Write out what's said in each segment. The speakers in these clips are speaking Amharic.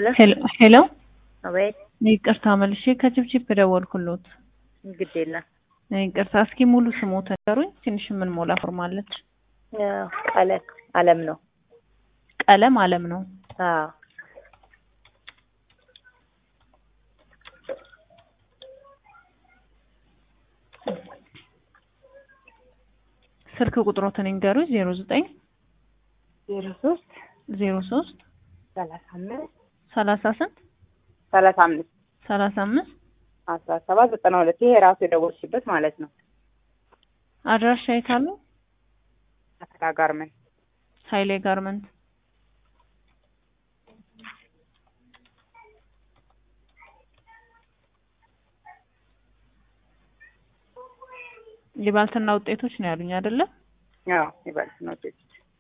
ሄሎ አቤት ይቅርታ መልሼ ከጅብጅብ ደወልኩሎት። ግዴላ ይቅርታ እስኪ ሙሉ ስሞት ነገሩኝ። ትንሽ ምን ሞላ ፎርማለች? ቀለም አለም ነው። ቀለም አለም ነው። አዎ ስልክ ቁጥሮትን ይንገሩኝ። 09 03 35 30 35 35 17 92 ይሄ ራሱ የደወልሽበት ማለት ነው። አድራሻ የታሉ? አስራ ጋርመንት ኃይሌ ጋርመንት። የባልትና ውጤቶች ነው ያሉኝ አይደለ? አዎ የባልትና ውጤቶች።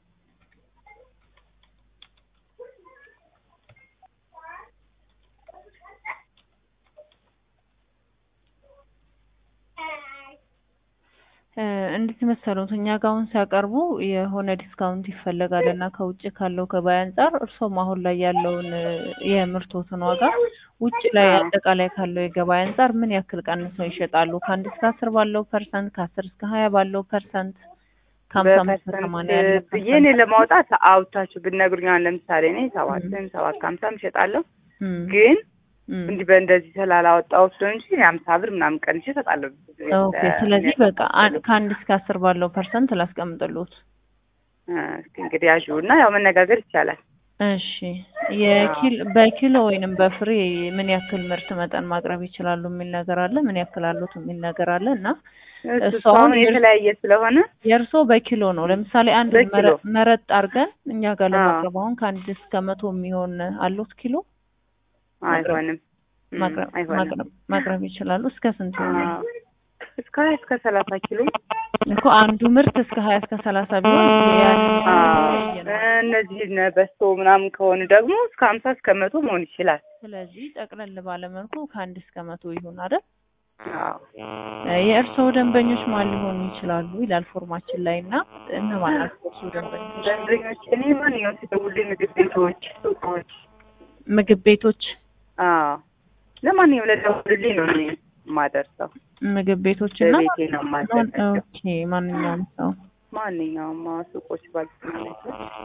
እንዴት መሰሉት እኛ ጋውን ሲያቀርቡ የሆነ ዲስካውንት ይፈልጋልና ከውጭ ካለው ገበያ አንፃር እርሶም አሁን ላይ ያለውን የምርቶትን ዋጋ ውጭ ላይ አጠቃላይ ካለው የገበያ አንፃር ምን ያክል ቀንሰው ይሸጣሉ? ከ1 እስከ 10 ባለው ፐርሰንት፣ ከ10 እስከ 20 ባለው ፐርሰንት፣ ከ50 እስከ 80 ያለው ፐርሰንት ይሄን ለማውጣት አውጥታችሁ ብትነግሩኝ አሁን ለምሳሌ እኔ 7 እሸጣለሁ ግን እንዲህ በእንደዚህ ስላላወጣሁት ነው እንጂ 50 ብር ምናምን ቀንሼ እሰጣለሁ። ኦኬ ስለዚህ በቃ ከ1 እስከ 10 ባለው ፐርሰንት ላስቀምጥልዎት። እስኪ እንግዲህ ያዡና ያው መነጋገር ይቻላል። እሺ በኪሎ ወይንም በፍሬ ምን ያክል ምርት መጠን ማቅረብ ይችላሉ የሚል ነገር አለ። ምን ያክል አሉት የሚል ነገር አለ እና እሱ አሁን የተለያየ ስለሆነ የእርሶ በኪሎ ነው። ለምሳሌ አንድ መረጥ አድርገን እኛ ጋር ለማቅረብ አሁን ከ1 እስከ 100 የሚሆን አሉት ኪሎ አይሆንም ማቅረብ ይችላሉ። እስከ ስንት ነው? እስከ 20 እስከ 30 ኪሎ እኮ አንዱ ምርት እስከ 20 እስከ 30 ቢሆን እነዚህ በስቶ ምናምን ከሆነ ደግሞ እስከ 50 እስከ 100 መሆን ይችላል። ስለዚህ ጠቅለል ባለ መልኩ ከ1 እስከ 100 ይሁን አይደል? አዎ የእርስዎ ደንበኞች ማን ሊሆኑ ይችላሉ ይላል ፎርማችን ላይ እና እነማን ናቸው እርስዎ ደንበኞች? እኔ ማንኛውም ሲደውልልኝ ምግብ ቤቶች ለማንኛውም ለደውልልኝ ነው እኔ የማደርሰው። ምግብ ቤቶች እና ቤቴ ነው የማደርሰው። ኦኬ ማንኛውም ሱቆች ባልተናነች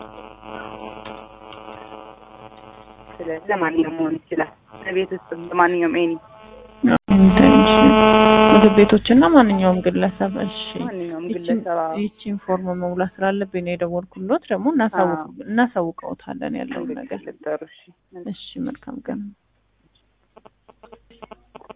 ስለዚህ ለማንኛውም መሆን ይችላል። ቤት ውስጥ ለማንኛውም ምግብ ቤቶችና ማንኛውም ግለሰብ። እሺ ማንኛውም ግለሰብ ይቺን ፎርም መሙላት ስላለብኝ ነው የደወልኩሎት። ደግሞ እናሳውቀውታለን ያለውን ነገር። እሺ እሺ መልካም ቀን።